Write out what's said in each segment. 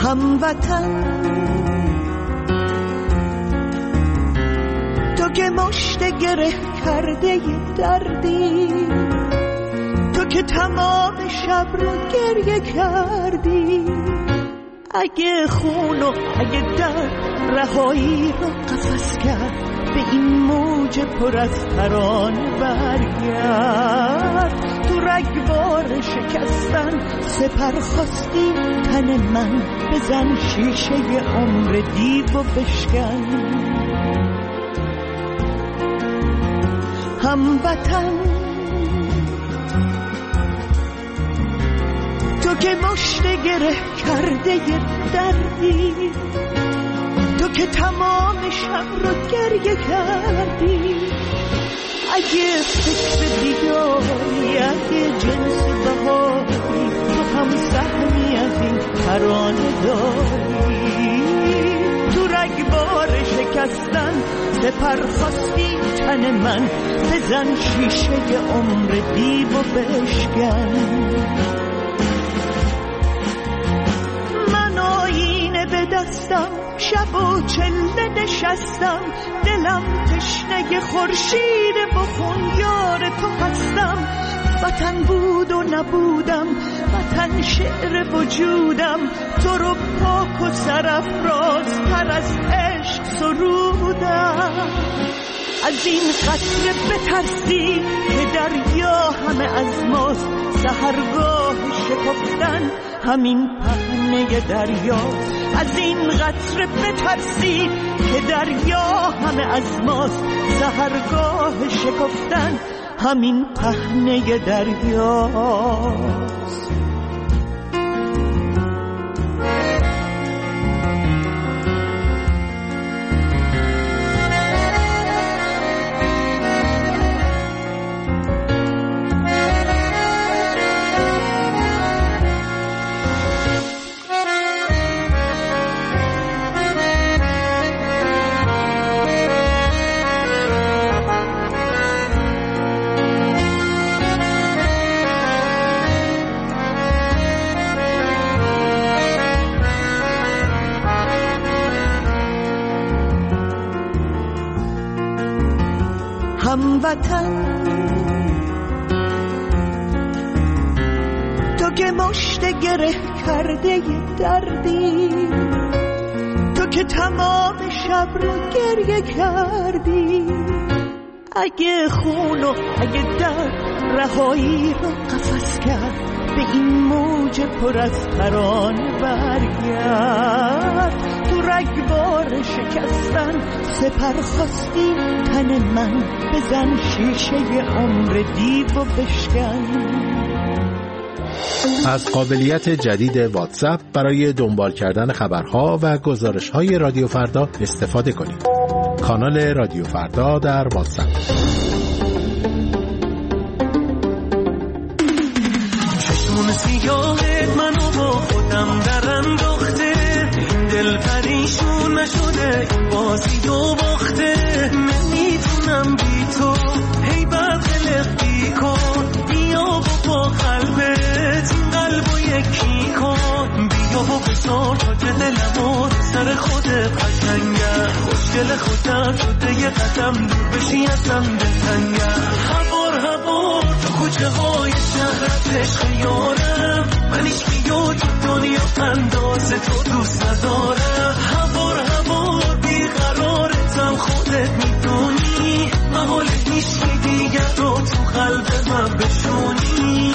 هموطن تو که مشت گره کرده دردی، تو که تمام شب رو گریه کردی، اگه خون و اگه درد رهایی رو قفس کرد، به این موج پر از ترانه برگرد. تو رگبار شکستن سپر خواستی تن من، بزن شیشه عمر دیو و بشکن. هموطن تو که مشت گره کرده دردی، تو که تمام شب رو گریه کردی، اگه فکر دیداری، اگه جنس بهاری، تو هم سهمی از این ترانه داری. تو رگبار شکستن سپر خواستی تن من، بزن شیشه عمر دیو و بشکن. من آینه به دستم شب و چله نشستم، دلم تشنه خورشید بخون یار تو هستم. وطن بود و نبودم، وطن شعر وجودم، تو رو پاک و سرافراز تر از عشق سرودم. از این قطره بترسی که دریا همه از ماست، سحرگاه شکفتن همین پهنه دریا. از این قطره بترسی که دریا همه از ماست، سحرگاه شکفتن همین پهنه دریاست. هموطن تو که مشت گره کرده دردی، تو که تمام شب رو گریه کردی، اگه خون و اگه درد رهایی رو قفس کرد، به این موج پر از ترانه برگرد. تو رگبار شکستن سپر خواستی تن من، بزن شیشه عمر دیو و بشکن. از قابلیت جدید واتساپ برای دنبال کردن خبرها و گزارش‌های رادیو فردا استفاده کنید. کانال رادیو فردا در واتساپ. چشمون سیاهت منو با خودم در انداخته، این دل پریشون نشده، این بازی دو باخته. نمیتونم بی تو هی برقلق بی کن، بیا با قلبت این قلبو یکی کن، بیا با بزار تا دلمو سر خودت قشنگه، خوشگل خودم شده یه قدم دور بشی ازم دلتنگه. هوار تو کوچه های شهرت عشق یارم، من هیچ بیو تو دنیا اندازه تو دوست ندارم. هوار بیقرارتم خودت میدونی، محاله نیست دیگر رو تو قلب من بشونی.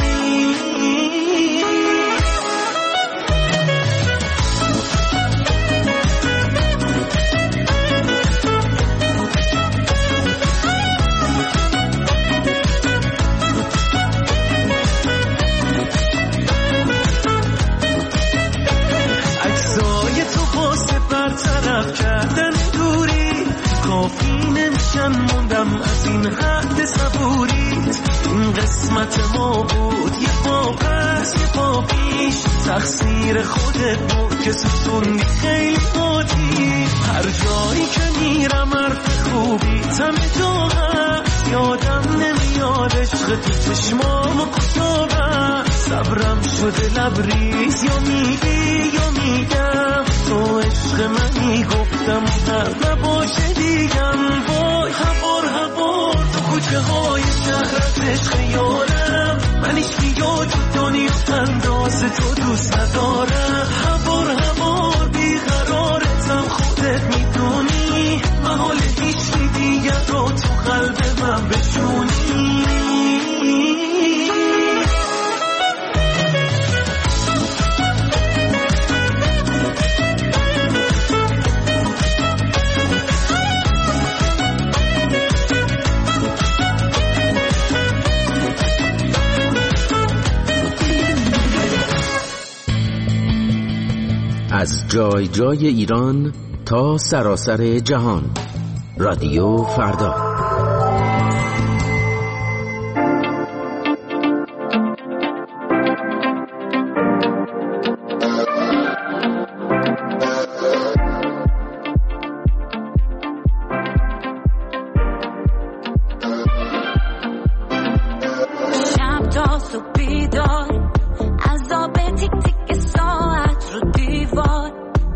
موندم از این حد صبوریت، این قسمت ما بود یه پا پس یه پا پیش، تقصیر خودت بود که سوزوندی خیلی آتی. هر جایی که میرم حرف خوبی تم جا هست، یادم نمیاد عشق تو چشمام و کتابم، صبرم شده لبریز یا میگی یا میگم، منی گفتم هر نباشه دیگم وای هوار تو کوچه های شهرت عشق یارم من هیچ بیاد تو دنیا انداز تو دوست ندارم هوار بیقرارتم خودت میدونی محال هیچ دیگر رو تو قلب من بشونی از جای جای ایران تا سراسر جهان، رادیو فردا. شب تا صبح بیدار عذاب تیک تیک ساعت رو دیوار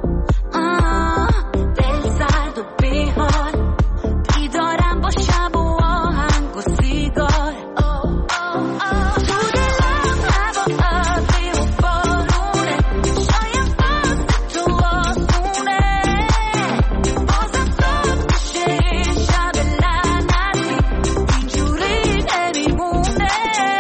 دل سرد و بیحال بیدارم با شب و آهنگ و سیگار تو دلم هوا ابری و بارونه شاید وقت تو آسونه بازم صبح میشه این شب لعنتی اینجوری نمیمونه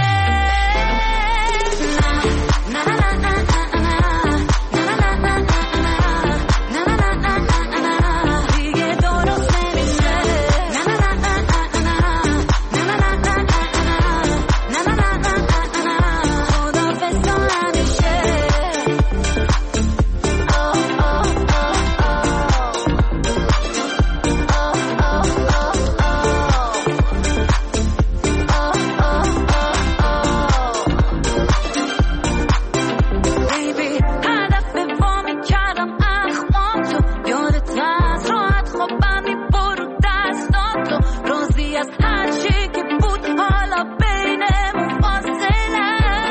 دیگه درست نمیشه خدافظ تا همیشه بیبی هدف وامی کردم اخوان تو یادت از راحت خوابم میبرو دستان تو راضی از هر چی که بود حالا بینمون فاصله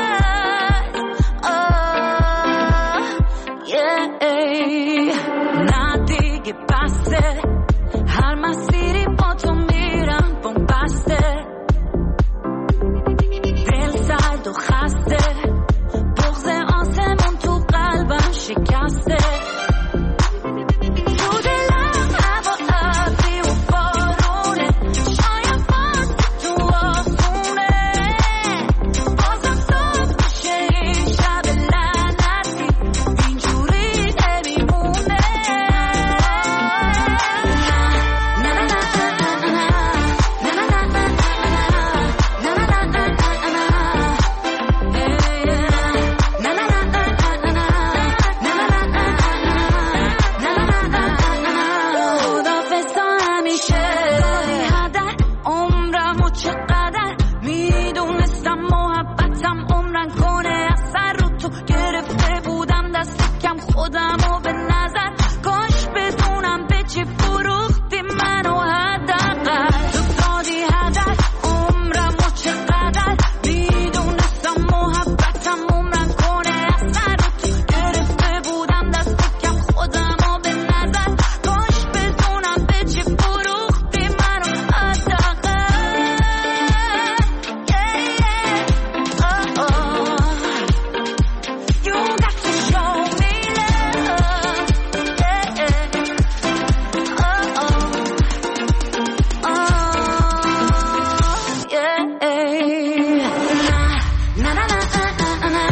نه دیگه بسته هر مسیری با تو میرم بومبسته دل سرد و خسته بغض آسمون تو قلبم شکسته تو دلم هوا ابری و بارونه شاید وقت تو آسونه بازم صبح میشه این شب لعنتی اینجوری نمیمونه خدافظ تا همیشه هدر عمرم و چقدر میدونستم محبتم عمرن کنه اثر رو تو گرفته بودم دست کم خودم و به نظر کاش بدونم به چی فروختی منو حداقل تو دادی هدر عمرم و چقدر میدونستم محبتم عمرن کنه اثر رو تو گرفته بودم دست کم خودم و به نظر کاش بدونم به چی فروختی منو حداقل You got to show me love. Na na na na na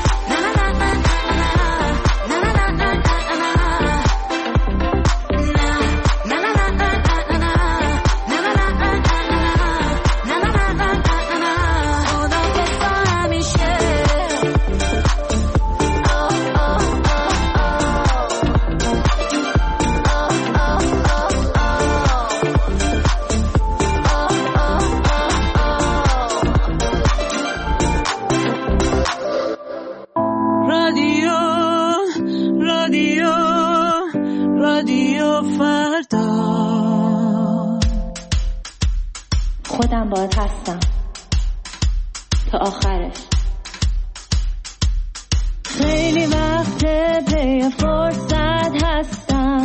خدافظ تا همیشه رادیو فردا خودم باهات هستم تا آخرش. خیلی وقت پی فرصت هستم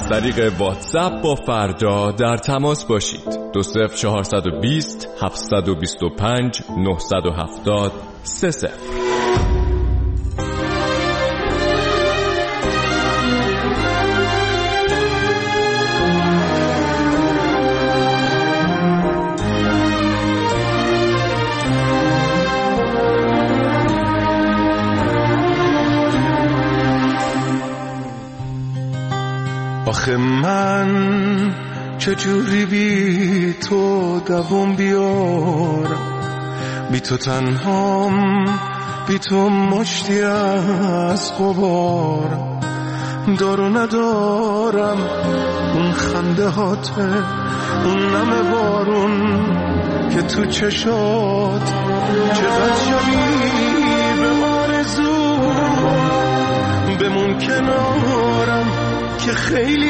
از طریق واتساپ با فردا در تماس باشید. 20420 725 970 30. آخه من چجوری بی تو دوام بیارم، بی تو تنهام، بی تو مشتی از غبارم، دارو ندارم اون خنده هاته، اون نم بارون که تو چشات، چقدر شبیه به آرزو، بمون کنارم که خیلی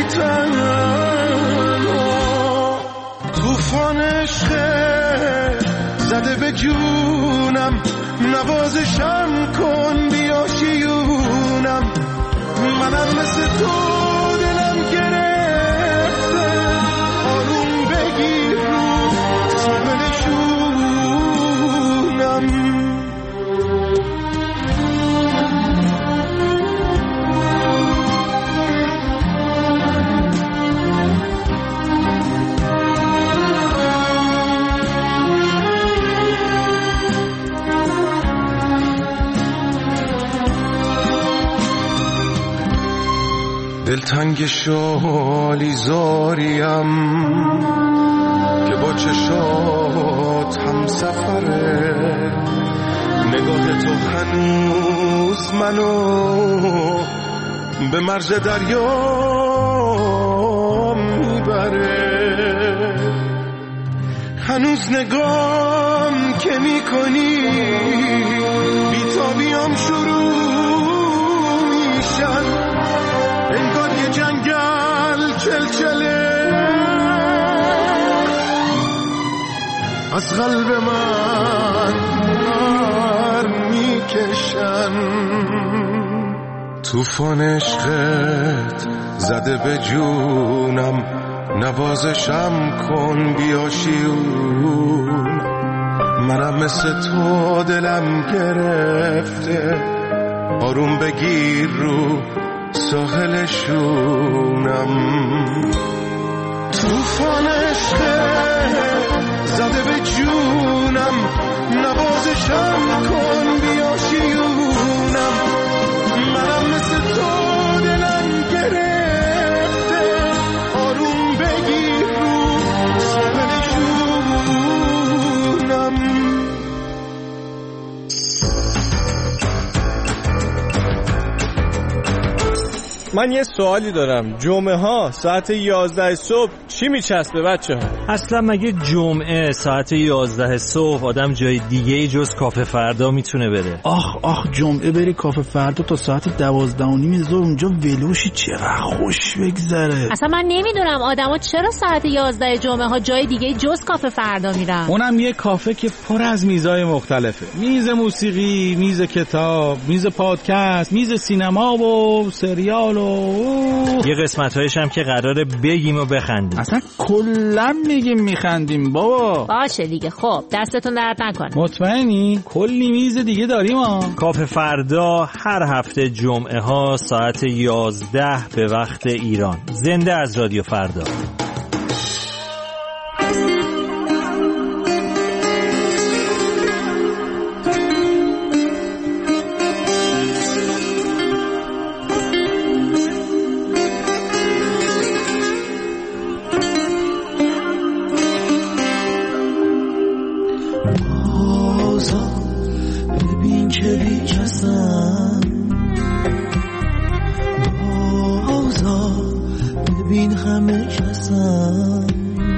تنها. طوفان عشق زده به جونم، نوازشم کن بیا شیونم، منم مثل تو دلم گرفته، آروم بگیر رو سمنشونم. دلتنگ شالی زاریم که با چشات هم سفره، نگاه تو هنوز منو به مرز دریا میبره، هنوز نگام که میکنی بیتابیام شروع میشن، انگار یه جنگل چلچله از قلب من نار میکشن. طوفان عشقت زده به جونم، نوازشم کن بیا شیون، منم مثل تو دلم گرفته، آروم بگیر رو ساحلشونم. طوفان عشق زده به جونم، نوازشم کن بیا شیونم، منم مثل تو دلم گرفته، آروم بگیر رو ساحلشونم. من یه سوالی دارم، جمعه ها ساعت 11 صبح چی میچسبه بچه ها؟ اصلا مگه جمعه ساعت 11 صبح آدم جای دیگه جز کافه فردا میتونه بره؟ آخ جمعه بری کافه فردا تا ساعت 12:30 ظهر اونجا ولوشی، چقدر خوش بگذره. اصلا من نمیدونم آدما چرا ساعت 11 جمعه ها جای دیگه جز کافه فردا میرن. اونم یه کافه که پر از میزای مختلفه، میز موسیقی، میز کتاب، میز پادکست، میز سینما و سریال و یه قسمت‌هایش هم که قراره بگیم و بخندیم. اصلا کلا میگیم میخندیم بابا. باشه دیگه، خب دستتون درد نکنه. مطمئنی؟ کلی میز دیگه داریم ها. کافه فردا هر هفته جمعه ها ساعت 11 به وقت ایران. زنده از رادیو فردا. ببین که بی کسم، بازا ببین همه کسم،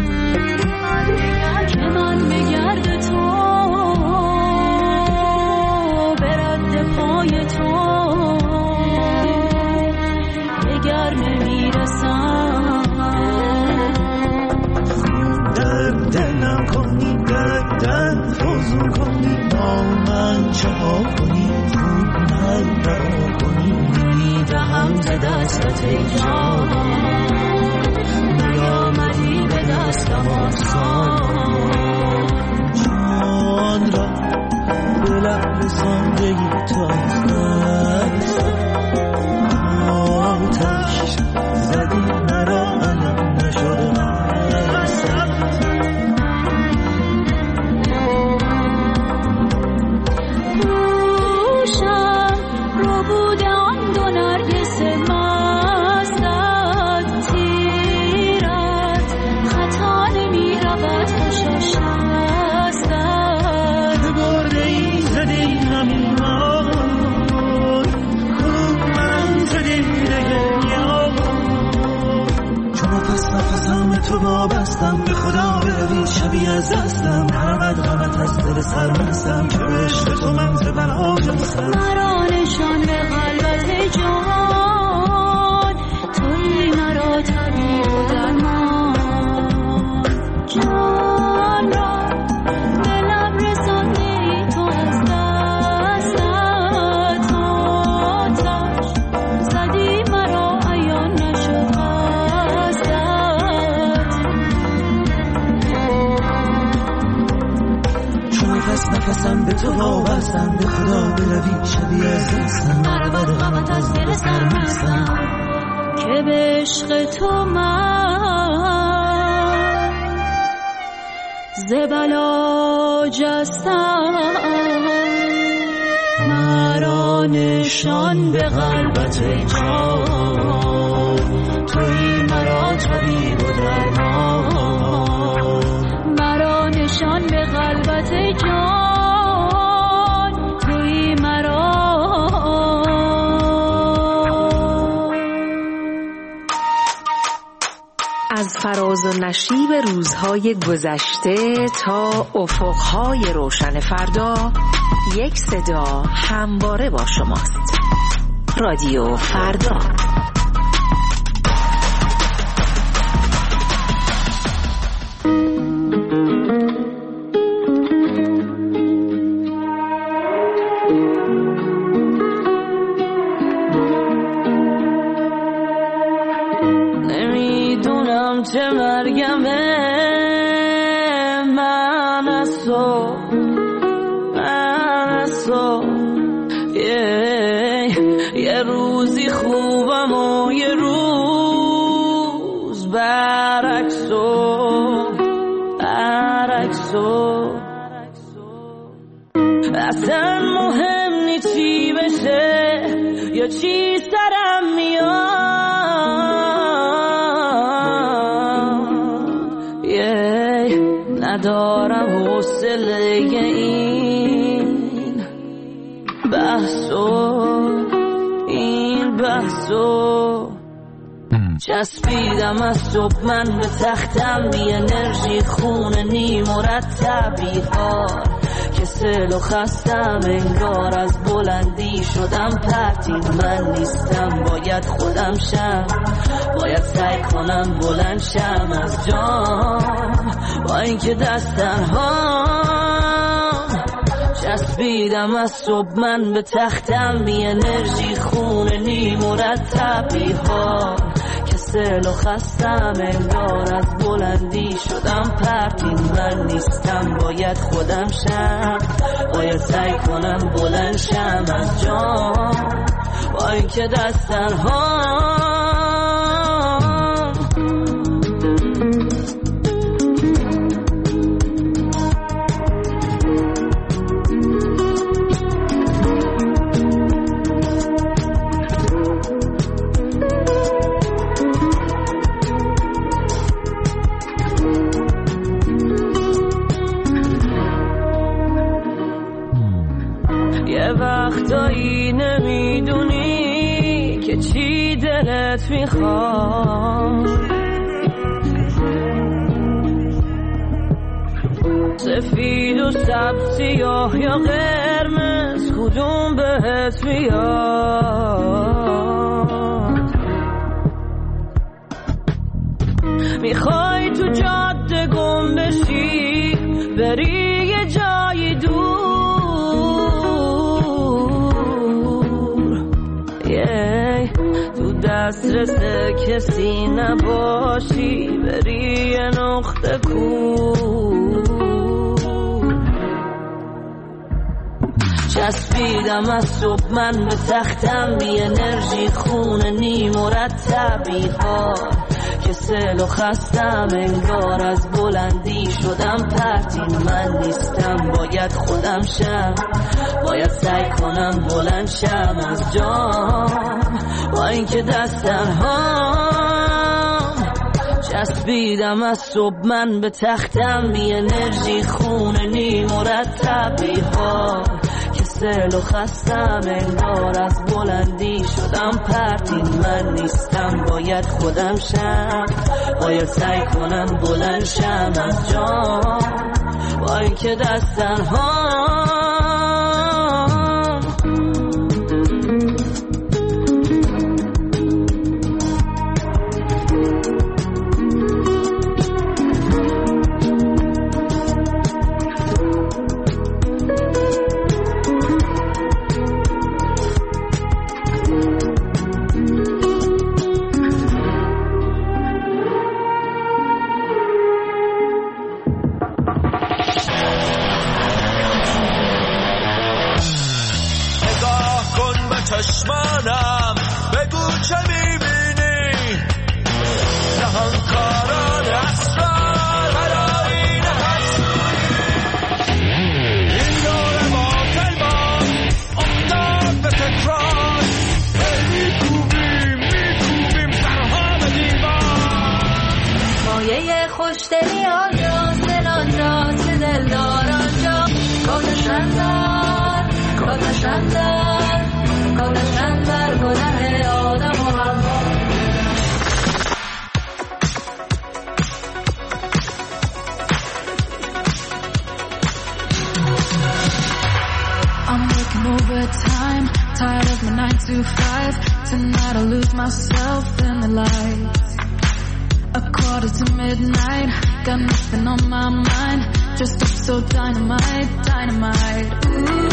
که من بگرد تو برد پای تو دگر نمیرسم، در دلم کنی در فضول کنی، با من چه ها کنی، خوب من را کنی، میدهم ز دستت ای جان. میرم آسان جان را به لب رساندگی تا آتش زدی مرا علم نشده روشم رو بوده آن دو نرگس مستت تیرت خطا نمی رود خوشا شستت که برده ای زده ای همین آن کنون من زده نگه چون پس نفسم تو وابستم به خدا بروی شبیه از دستم نرود غمت از دل سرمستم که به عشق تو من زبن آجستم مرا نشان به قلبت جان توی مرا طبیب و درمان جان را به لب رسانده ای تو از دستت آتش زدی مرا عیان نشد نفسم به تو وابستم به خدا بروی شبیه از دستم نرود غمت از دل سرمستم که به عشق تو من ز بلا جستم مرا نشان به قلبت جان توی مرا طبیب و درمان مرا نشان به قلبت جان توی مرا از فراز و نشیب روزهای گذشته تا افقهای روشن فردا یک صدا همواره با شماست. رادیو فردا. چه مرگمه من از تو یه روزی خوبم و یه روز برعکسو اصلا مهم نی چی بشه یا چی سرم میاد ندارم حوصله این بحثو چسبیدم از صبح من به تختم بی انرژی خون نی مرتب بی‌حال کسل و خستم انگار از بلندی شدم پرتین من نیستم باید خودم شم باید سعی کنم بلند شم از جام با اینکه دستن چسبیدم از صبح من به تختم بی انرژی خون نی مرتب بی‌حال کسل و خستم انگار از بلندی شدم پرتین من نیستم باید خودم شم باید سعی کنم بلند شم از جام با اینکه دستن وقتایی نمیدونی که چی دلت میخواد سفید و سبز سیاه یا قرمز کدوم بهت میاد میخوای تو جاده گم بشی بری یه جایی دور تو دسترس کسی نباشی بری یه نقطه کو چسبیدم از صبح من به تختم بی انرژی خون نی مرتبی ها کسل و خستم انگار از بلندی شدم پرتین من نیستم باید خودم شم باید سعی کنم بلند شم از جام با اینکه دستم چسبیدم از صبح من به تختم بی انرژی خون نی مرتبی ها کسل و خستم انگار از بلندی شدم پرتین من نیستم باید خودم شم باید سعی کنم بلند شم از جام با اینکه دستم چشمانم بگو چه میبینی نهانکاران اسرار قرارین حسونی این دور باطل ما افتاد به تکرار میکوبیم سرها به دیوار مایه خوشدلی آنجاست دلانجاست که دلداران جا کاتشندر در گناه آدم و حوا I'm working overtime, tired of my 9 to 5. Tonight I'll lose myself in the lights. 1:45, got nothing on my mind. Just up so dynamite. Ooh,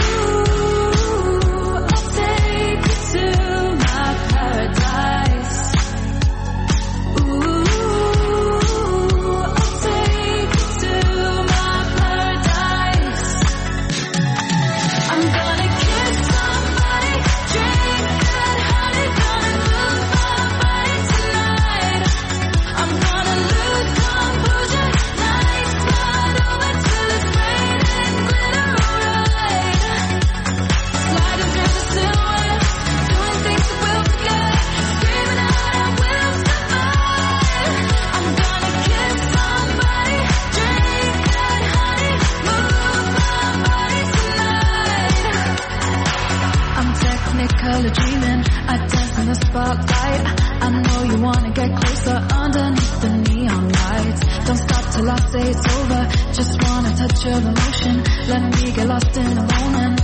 I'll take you to my paradise. Ooh, I'll take you to my paradise. I'm gonna kiss somebody, drink that honey, gonna lose my mind tonight. I'm gonna lose composure, night slide over till it's raining glitter alright. Sliding through the silhouette, doing things that we'll forget, screaming out I will survive. I'm gonna kiss somebody, drink that honey, move my body tonight. I'm technically dreaming, I dance in the spotlight. I know you wanna get closer underneath the neon lights. Don't stop till I say it's over, just wanna touch your emotion. Let me get lost in the moment.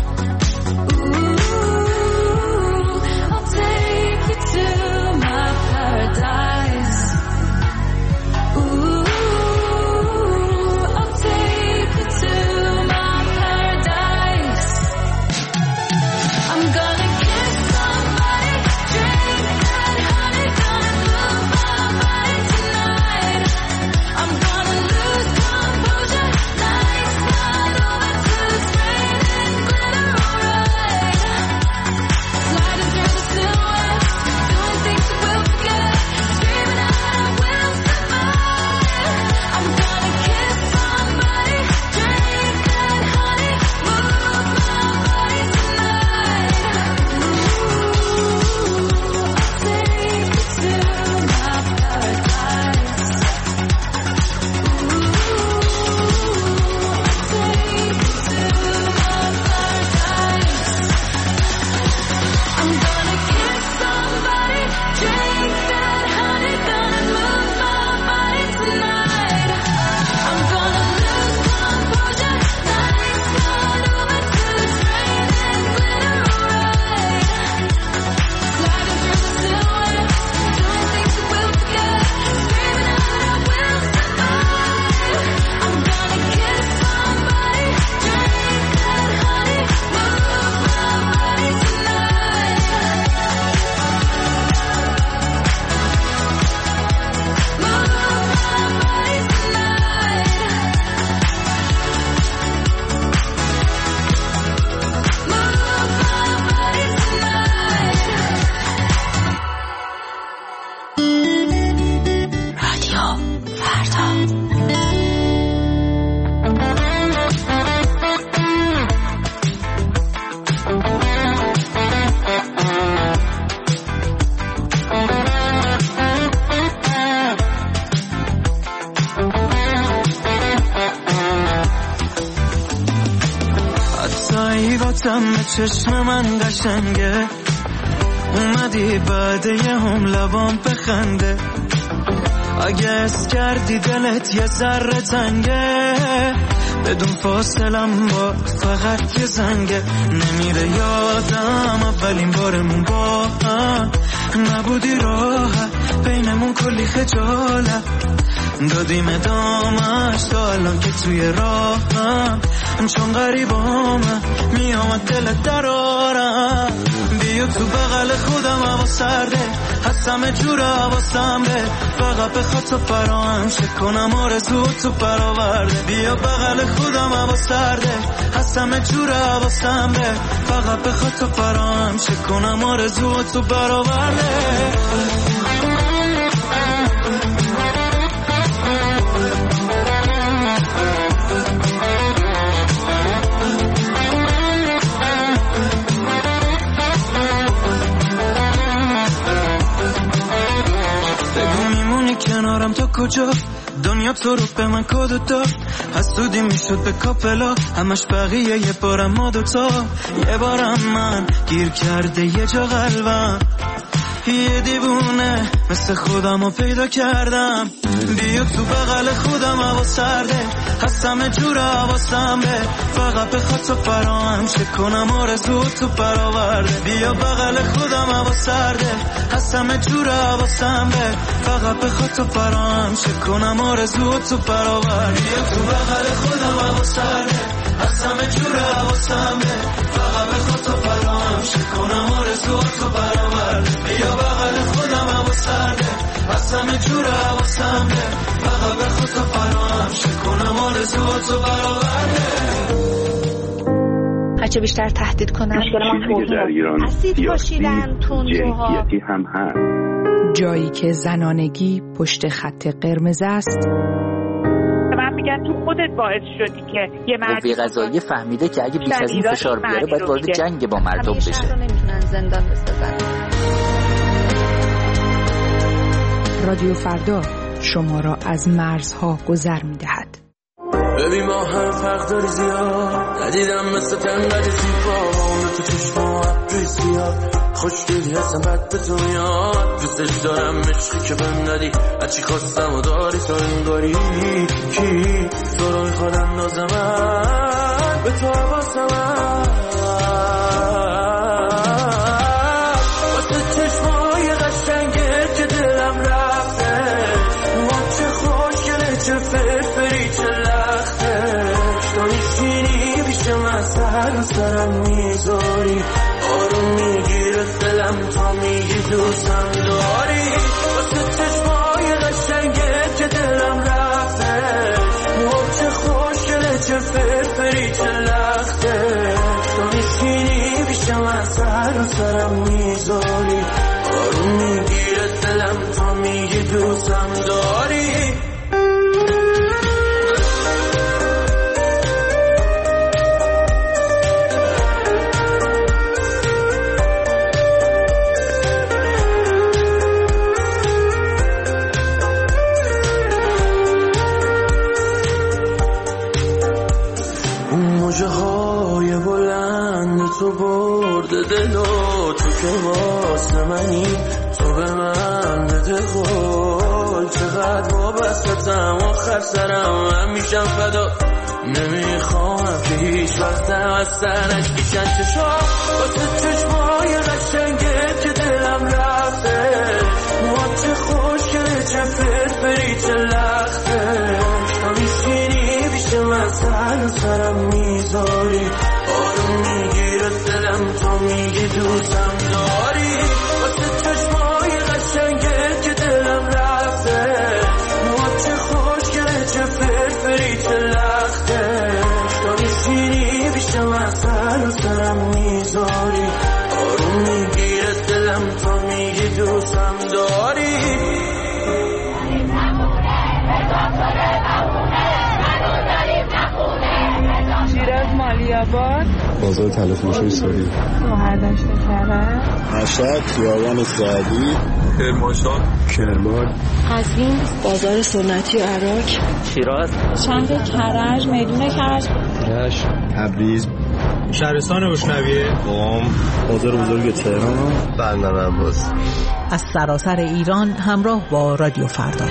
Ooh, I'll take you to my paradise. Ooh, I'll take you to my paradise. I'm gonna kiss somebody, drink that honey, gonna move my body tonight. I'm gonna lose composure, night slide over till it's raining glitter alright. دم چشم من قشنگه، اومدی بعد یه هم لبام بخنده. اگه اس کردی دلت یه ذره تنگه، بدون فاصلم با فقط یه زنگه. نمیره یادم اولین بارمون با هم، نبودی راحت بینمون کلی خجالت، دادیم ادامش تا الان که توی راهم. چون غریبامه میامد دلت درارم، بیا تو بغل خودم هوا سرده، هستم جور حواسم به فقط بخواد تو فرام شک کنم آرزو تو برآورده. بیا بغل خودم هوا سرده، هستم جور حواسم به فقط بخواد تو فرام شک کنم آرزو تو برآورده. کنارم تا کجا دنیا تو رو به من کد داد، حسودی میشد به کاپلا همش بقیه یه بارم ما دوتا، یه بارم من گیر کرده یه جا قلبم، یه دیوونه مثل خودم رو پیدا کردم. بیا تو بغل خودم هوا سرده، هستم جور حواسم به فقط بخواد تو فرام شک کنم آرزو تو برآورده. بیا بغل خودم هوا سرده، هستم جور حواسم به فقط بخواد تو فرام شک کنم آرزو تو برآورده. بیا تو بغل خودم هوا سرده، هستم جور حواسم به فقط بخواد تو فرام شک کنم آرزو تو برآورده. بیا بغل خودم هوا سرده، هستم جور حواسم به فقط بخواد تو فرام شک کنم آرزو تو برآورده. هرچه بیشتر تهدید کنن در ایران اسید پاشیدن تندروها هم هست. جایی که زنانگی پشت خط قرمز است. من میگن تو خودت باعث شدی که یه قوه قضاییه فهمیده که اگه بیش از این فشار بیاره باید وارد جنگ با مردم بشه. نمیتونن زندان بسازن. رادیو فردا شما را از مرزها گذر میدهد. ببین ما هم فرق داری زیاد، ندیدم مثل تنقل زیبا اون تو چشما عبری زیاد، خوش دیدی هستم بد به تو میاد، دوستش دارم عشقی که بهم دادی، هرچی خواستم و داری تا انگاری کی تو رو میخواد اندازم به تو حواسم واسه چشمای قشنگه که دلم رفته، چه خوشگله چه فرفری چه لختش، تو میشینی پیش من سرم میذاری، آروم میگیره دلم تا میگی دوستم داری، واسه چشمای قشنگه که دلم رفته، چه خوشگله چه فرفری چه لختش، تو میشینی پیش من سرم میذاری، آروم میگیره دلم تا میگی دوستم داری. موجه های بلند تو برده دلو، تو که واسه منی تو به من بده قول، چقدر وابستم آخر سرم من میشم فدا، نمیخوام که هیچ وقتم از سرش بیشن چشم، واسه چشمای قشنگه که دلم رفته، چه خوشگله چه فرفری چه لخته، تو میشینی بیش من سرم میذاری، آروم میگیره دلم تو میگی دوستم داری، واسه چشمای قشنگه که دلم رفته، چه خوشگله چه فرفری چه لخته، تو میشینی بیش من سرم میذاری، آروم میگیره دلم تو میگی دوستم داری. شیراز مالیاباد، بازار تلفروشی سوری، مهردشت کرد، مشهد خیابان سعدی، کرمان، قزوین، بازار سنتی عراق، شیراز، شهر کرج، میدون کرج، تبریز، شهرستان روشنویه، بازار بزرگ تهران، بندر عباس. از سراسر ایران همراه با رادیو فردا.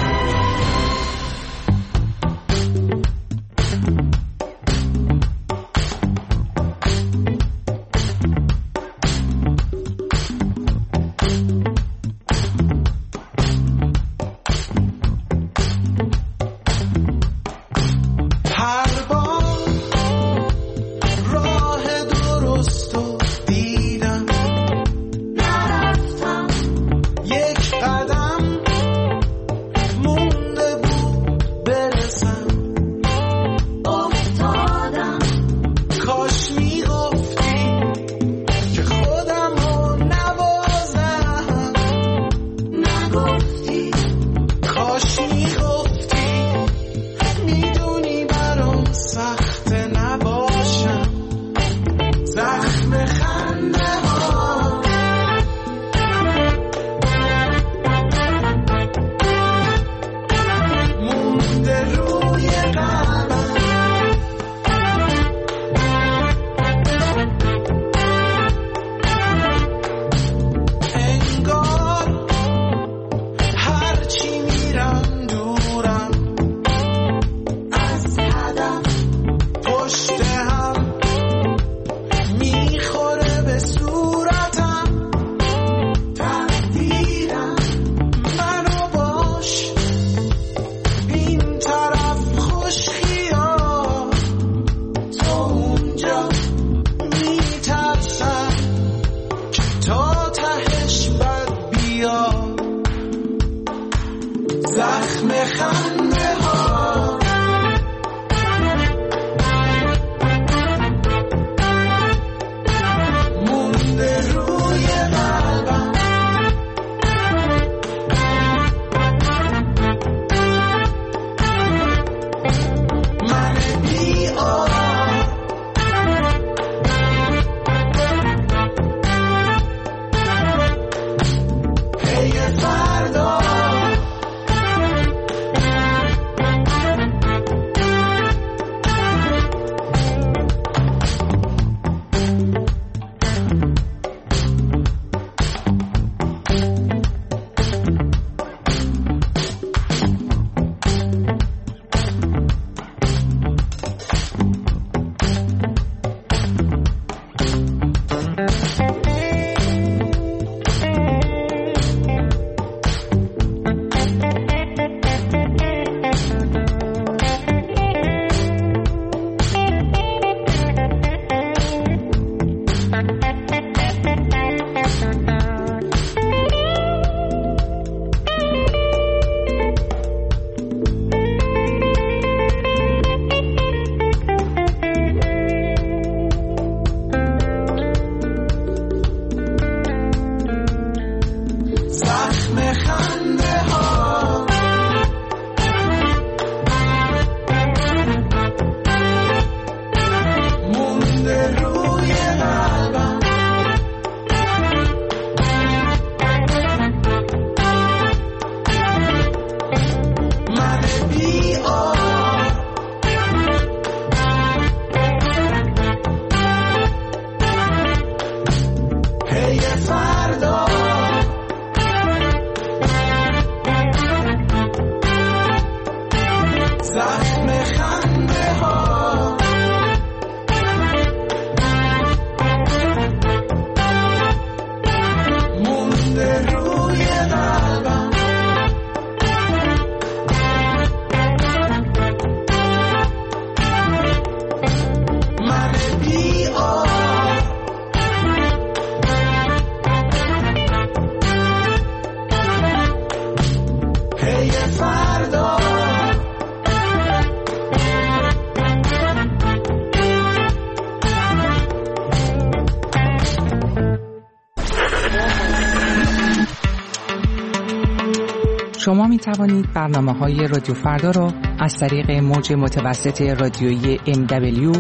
شما می توانید برنامه‌های رادیو فردا را از طریق موج متوسط رادیویی MW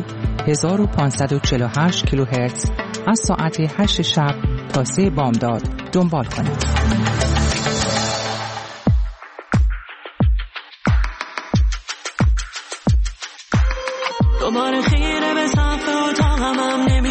1548 کیلوهرتز از ساعت 8 شب تا 3 بامداد دنبال کنید. دوباره خیره به صف اتاقم هم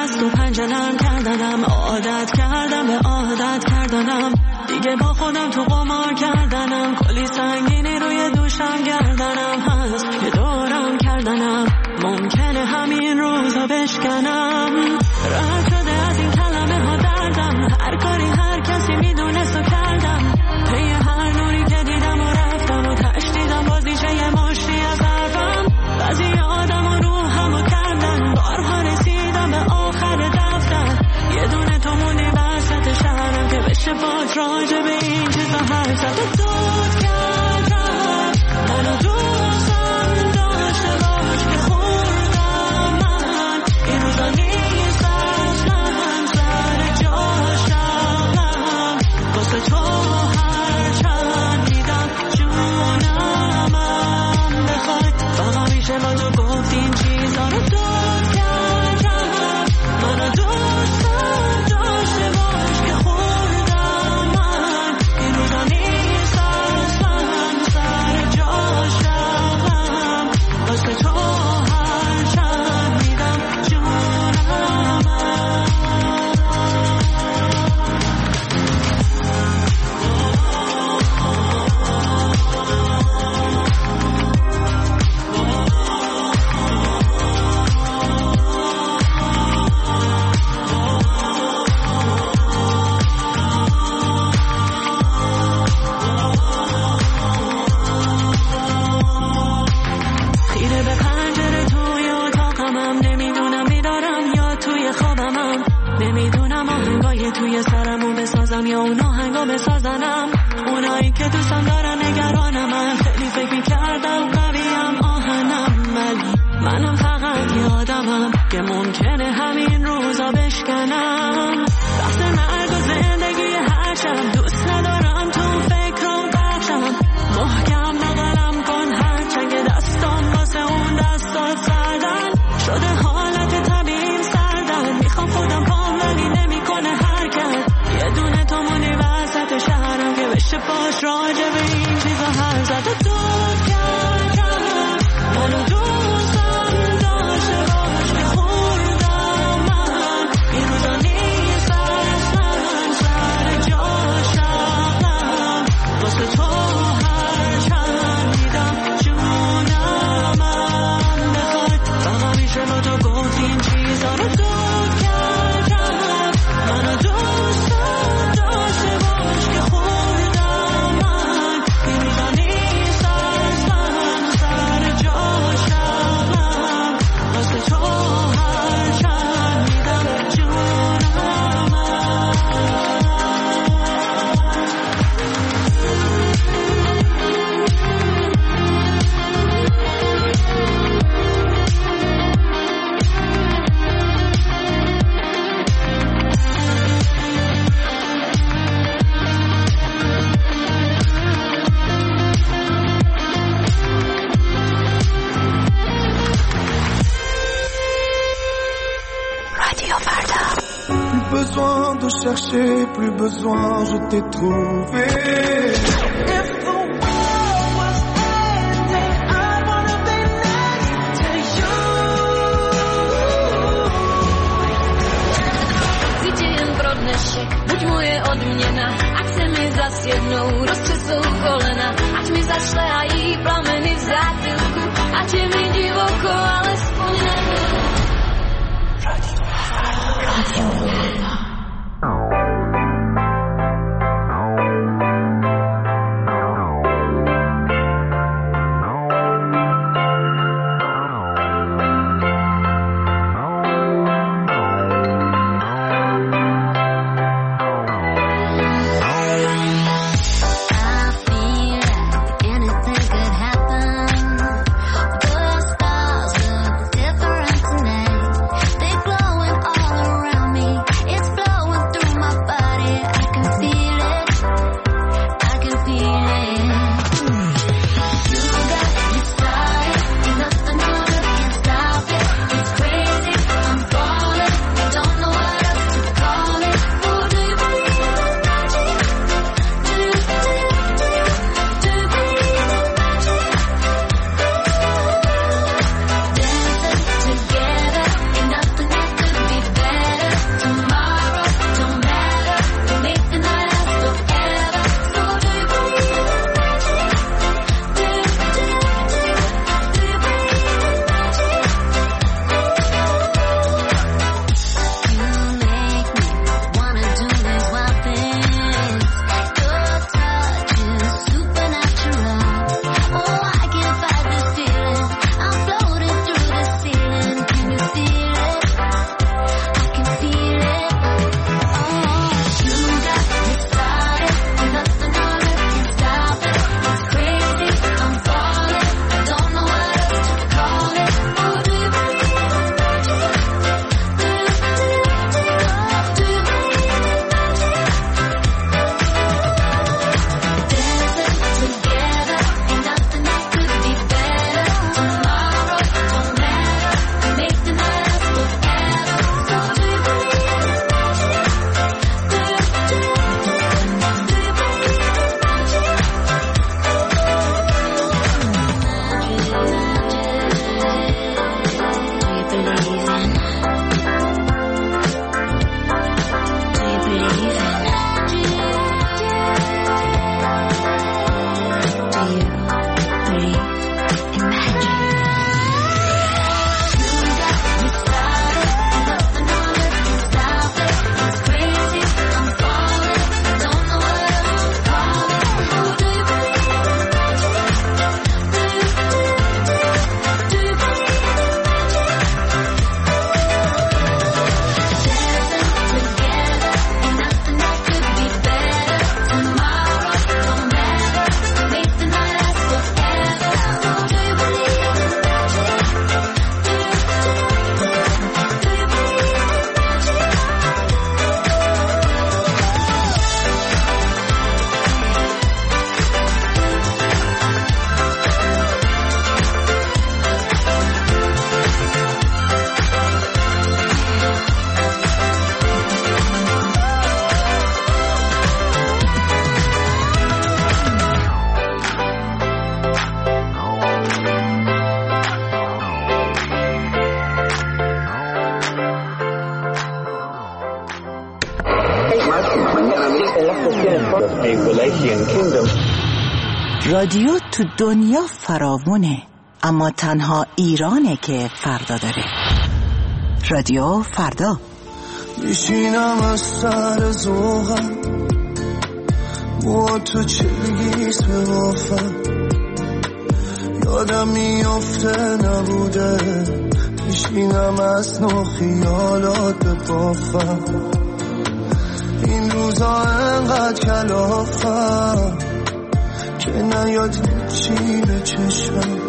دست و پنجه نرم کردنم، عادت کردم به عادت کردنم، دیگه با خودم تو قمار کردنم، کلی سنگینی روی دوشم گردنم هست، یه دورم کردنم، ممکنه همین روزا بشکنم. رد شده از این کلمه ها دردم، هر کاری هر کسی میدونست و کردم، پی هر نوری که دیدم و رفتم و تشدیدم بازیشه یه مشتی از حرفم. بعضی آدم و روحم و کردن، بارها رسیدم به آخر دفتر، یه دونه تو موندی وسط شهرم که بشه باز راجع به این چیزا حرف زد. و دود کردم منو دوستم داشته باش که خوردم من، این روزا نیست اصلا سر جاشم، واسه تو هر چند میدم جونمم بخوای، فقط میشه با تو گفت این چیزا رو. دود کردم منو دوستم داشته باش که خوردم من، این روزا نیست اصلا سر جاشم، واسه تو هر چند میدم جونمم. خیره به پنجره توی اتاقمم، نمیدونم بیدارم یا توی خوابمم، نمیدونم آهنگای توی سرمو بسازم یا اون آهنگا بسازنم، اونایی که دوستم دارن نگرانم، خیلی فکر میکردم قویم آهنم، ولی منم فقط یه آدمم که ممکنه همین روزا بشکنم. بحث مرگ و زندگی هر شب دوست ندارم تو فکرم بخشم، محکم بغلم کن هرچند که دستام واسه اون دستات سردن شده، حالت طبیعیم سردن، میخوام خودم پام ولی نمیکنه حرکت، یه دونه تو مونی وسط شهرم که بشه باش راجع به این چیزا حرف زد. و دود کردم منو دوستم داشته باش که خوردم من، این روزا نیست اصلا سر جاشم، واسه تو هر چند میدم جونمم بخوای، فقط میشه با تو گفت این چیزا رو. دود کردم منو دوستم داشته باش که خوردم من، این روزا نیست اصلا سر جاشم، واسه تو هر چند میدم جونمم. Plus besoin de chercher, plus besoin, je t'ai trouvé. If the world was ending, I wanna be next to you. Widzę jen pro dnešek, buď moje odměna, ať se mi zas jednou roztřesou kolena, ať mi zašlehají plameny v zátilku, ať je mi divoko, alespoň nebyl. رادیو تو دنیا فراوونه، اما تنها ایرانه که فردا داره. رادیو فردا. میشینم از سر زوغم با تو چلیست به وافم، یادم میافته نبوده، میشینم از نو خیالات به بافم، این روزا انقدر کلافم که نیاد چی به چشمم،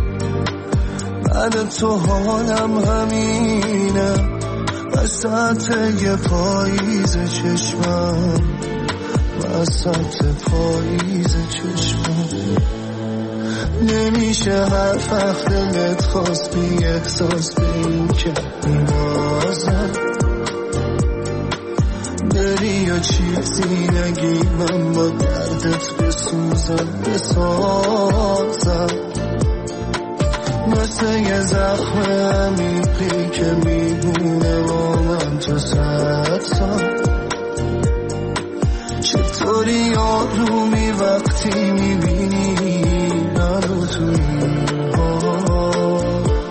بعد تو حالم همینه، وسط یه پاییز چشمم، وسط پاییز چشمم، نمیشه هر وقت دلت خواست بی احساس به این که میبازم، بری یا چیزی نگی من با دردت بسوزم بسازم، مثل یه زخم عمیقی که میمونه با من تا 100 سال، چطوری آرومی وقتی میبینی منو تو این حال،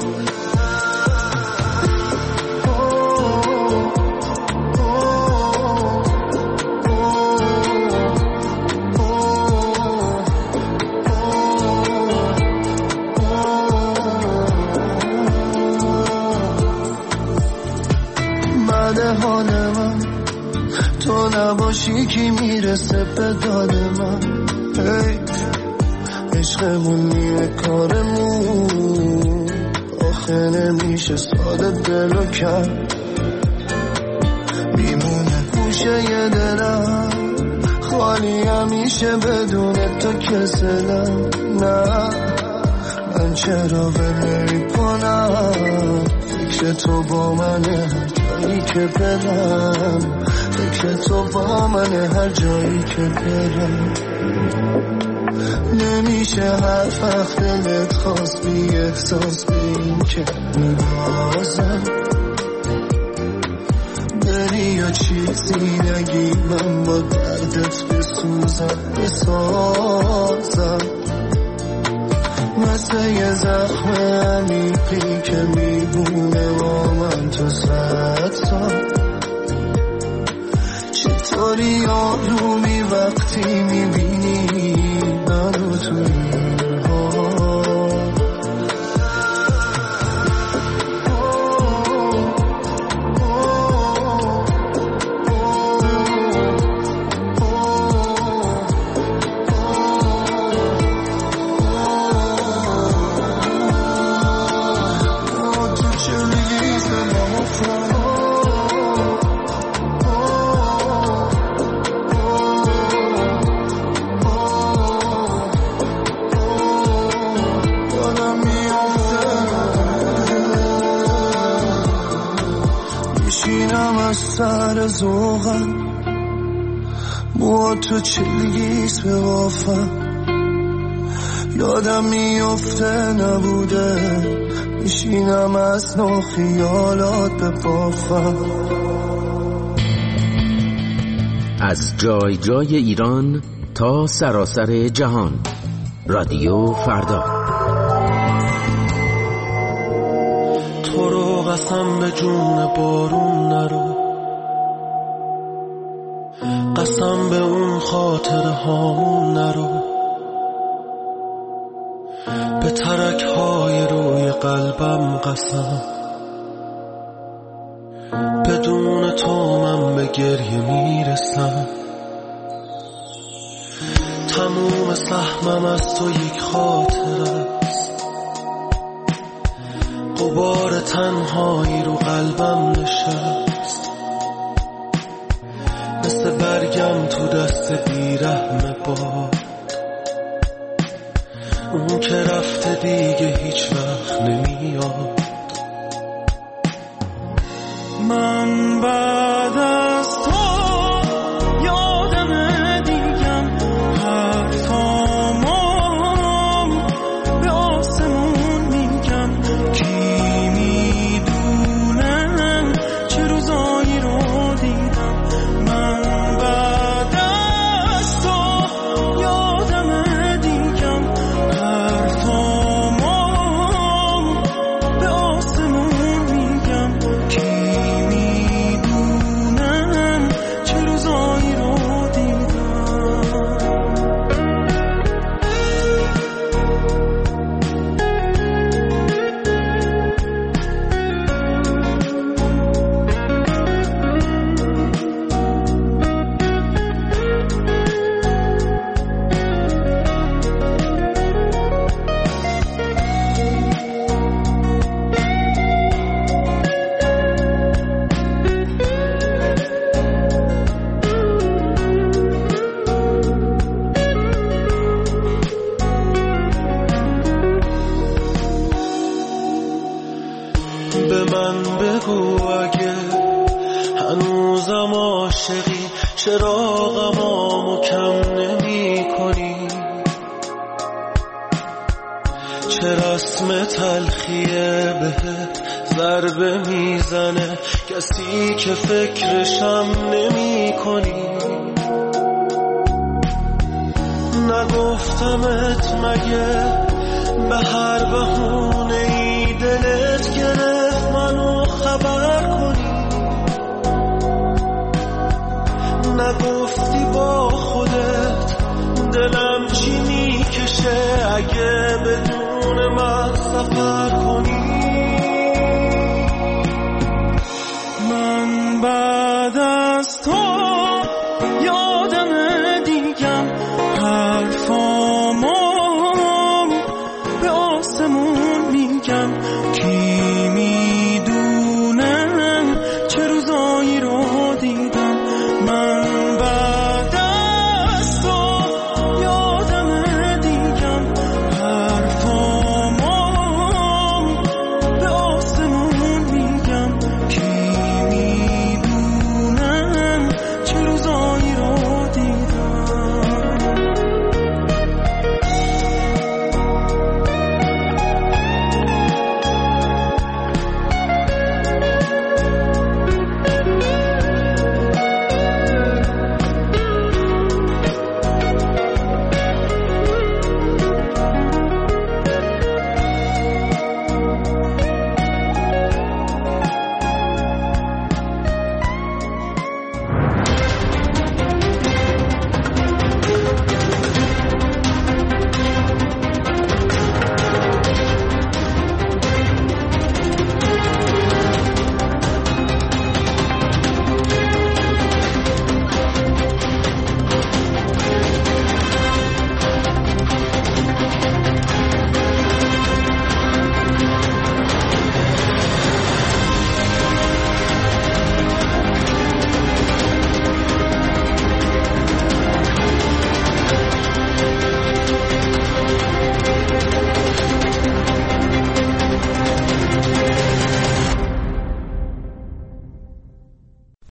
حال من تو نباشی کی میرسه به داد من، عشقمون نیه کارمون، آخه نمیشه ساده دلو کرد، میمونه گوشه یه دلم خالی همیشه بدون تو کسلم، نه من چرا ول کنم، فکر تو با منه جایی که برم، فکر تو با منه هر جایی که برم، نمیشه هر وقت دلت خواست بی احساس به این که میبازم، بری یا چیزی نگی من با دردت بسوزم بسازم، مثل یه زخم عمیقی که میبونه با من تا 100 سال، چطوری آرومی وقتی میبینی منو تو این حال، سر زوغم با تو چلیست به وافم، یادم میافته نبوده، میشینم از نو خیالات به بافم، از جای جای ایران تا سراسر جهان. رادیو فردا. تو رو قسم به جون بارون نرو، قسم به اون خاطره هامون نرو، به ترک های روی قلبم قسم، بدون تو من به گریه میرسم، تموم سهمم از تو یک خاطره است، غبار تنهایی رو قلبم نشست، مثل برگم تو دست بیرحم باد، اون که رفته دیگه هیچ وقت نمیاد، من بعد از تو یادم دیگم حرفامو به آسمون میگم، کی میدونه چه روزایی رو دیدم، من عاشقی چرا غمامو کم نمی کنی؟ چه رسم تلخیه بهت ضربه میزنه کسی که فکرشم نمی کنی؟ نگفتمت مگه به هر بهونه ای دلت گرفت منو خبر کنی؟ نگفتی با خودت دلم چی میکشه اگه بدون من سفر کنی؟ من بعد از تو